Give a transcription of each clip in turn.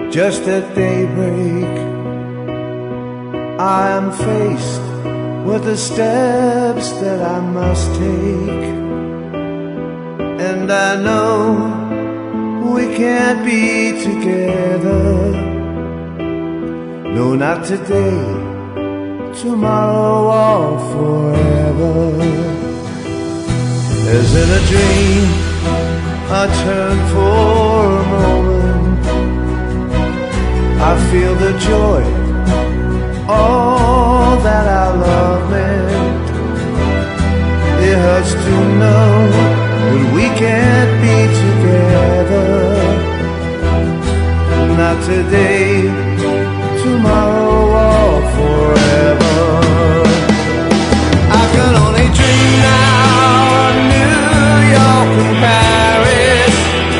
Just at daybreak, I am faced with the steps that I must take, and I know we can't be together. No, not today, tomorrow or forever. As in a dream, I turn for a moment, I feel the joy, all that our love meant. It hurts to know that we can't be together. Not today, tomorrow or forever. I can only dream now of New York and Paris,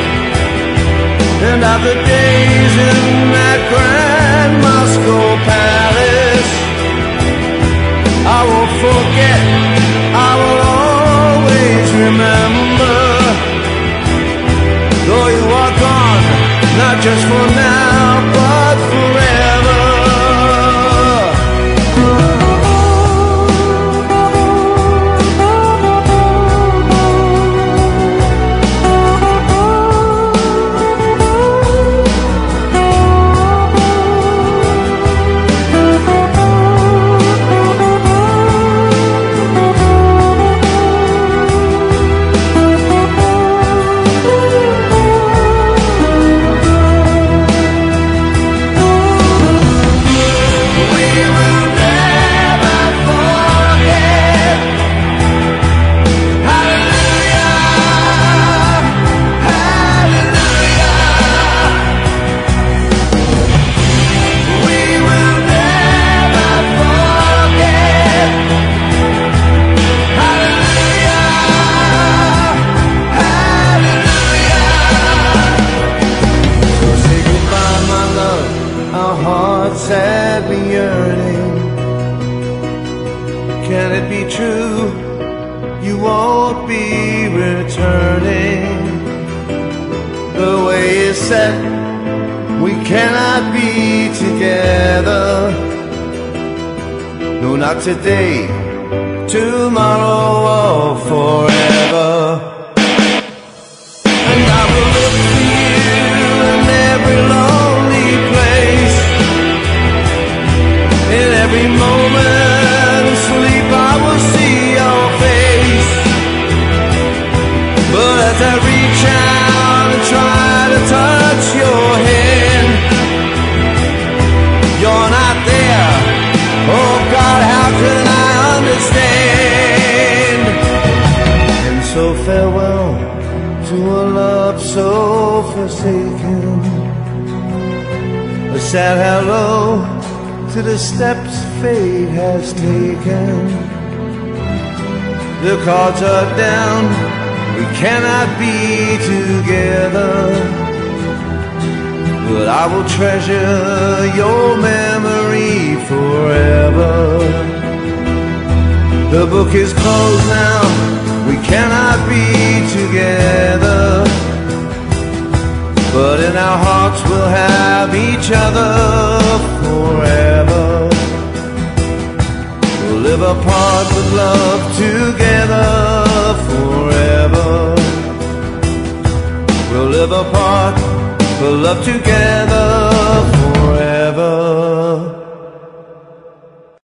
and of the days in that grand Moscow palace. I won't forget, I will always remember. Though you are gone, not just for now, but forever. Sadly yearning, can it be true you won't be returning? The way is set, we cannot be together. No, not today, tomorrow or forever. And I will look for you in every lonely place, in every moment of sleep I will see your face. But as I reach out and try to touch your hand, you're not there. Oh God, how can I understand? And so farewell to a love so forsaken, a sad hello to the steps fate has taken. The cards are down, we cannot be together, but I will treasure your memory forever. The book is closed now, we cannot be together, but in our hearts we'll have each other forever. We'll live apart but love together forever. We'll live apart but love together